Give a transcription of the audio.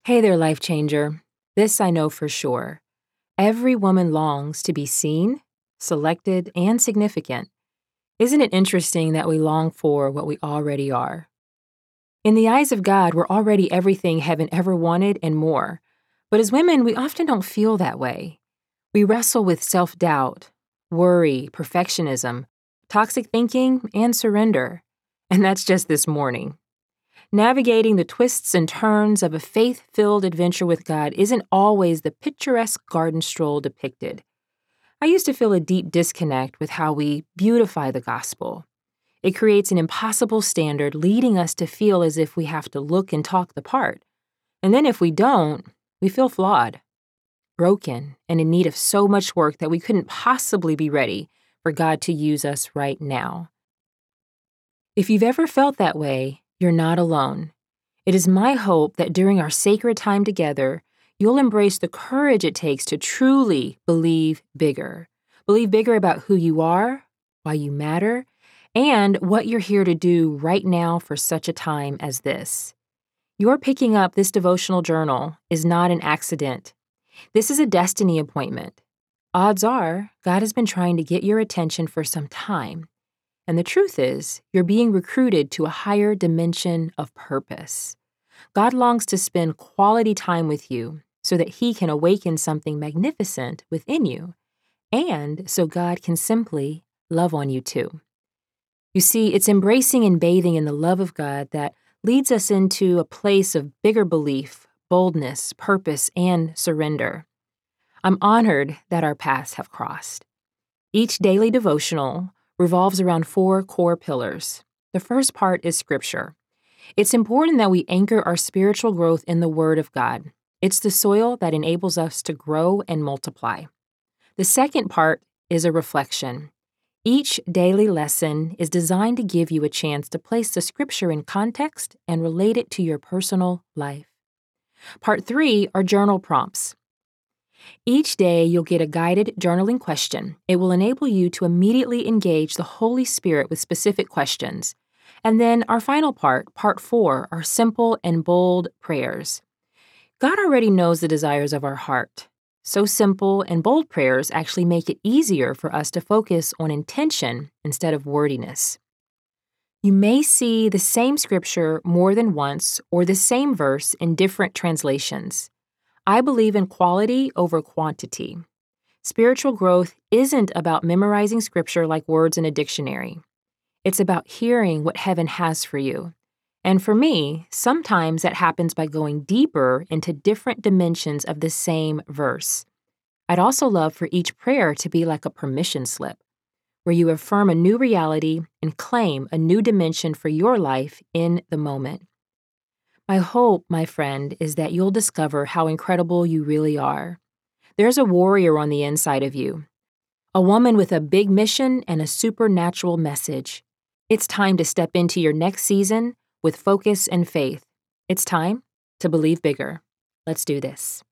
Hey there, life changer. This I know for sure. Every woman longs to be seen, selected, and significant. Isn't it interesting that we long for what we already are? In the eyes of God, we're already everything heaven ever wanted and more. But as women, we often don't feel that way. We wrestle with self doubt, worry, perfectionism, toxic thinking, and surrender. And that's just this morning. Navigating the twists and turns of a faith filled adventure with God isn't always the picturesque garden stroll depicted. I used to feel a deep disconnect with how we beautify the gospel. It creates an impossible standard, leading us to feel as if we have to look and talk the part. And then if we don't, we feel flawed, broken, and in need of so much work that we couldn't possibly be ready for God to use us right now. If you've ever felt that way, you're not alone. It is my hope that during our sacred time together, you'll embrace the courage it takes to truly believe bigger. Believe bigger about who you are, why you matter, and what you're here to do right now for such a time as this. Your picking up this devotional journal is not an accident. This is a destiny appointment. Odds are, God has been trying to get your attention for some time. And the truth is, you're being recruited to a higher dimension of purpose. God longs to spend quality time with you so that He can awaken something magnificent within you, and so God can simply love on you too. You see, it's embracing and bathing in the love of God that leads us into a place of bigger belief, boldness, purpose, and surrender. I'm honored that our paths have crossed. Each daily devotional revolves around 4 core pillars. The first part is Scripture. It's important that we anchor our spiritual growth in the Word of God. It's the soil that enables us to grow and multiply. The second part is a reflection. Each daily lesson is designed to give you a chance to place the Scripture in context and relate it to your personal life. Part 3 are journal prompts. Each day, you'll get a guided journaling question. It will enable you to immediately engage the Holy Spirit with specific questions. And then our final part 4, are simple and bold prayers. God already knows the desires of our heart. So simple and bold prayers actually make it easier for us to focus on intention instead of wordiness. You may see the same scripture more than once or the same verse in different translations. I believe in quality over quantity. Spiritual growth isn't about memorizing scripture like words in a dictionary. It's about hearing what heaven has for you. And for me, sometimes that happens by going deeper into different dimensions of the same verse. I'd also love for each prayer to be like a permission slip, where you affirm a new reality and claim a new dimension for your life in the moment. My hope, my friend, is that you'll discover how incredible you really are. There's a warrior on the inside of you, a woman with a big mission and a supernatural message. It's time to step into your next season with focus and faith. It's time to believe bigger. Let's do this.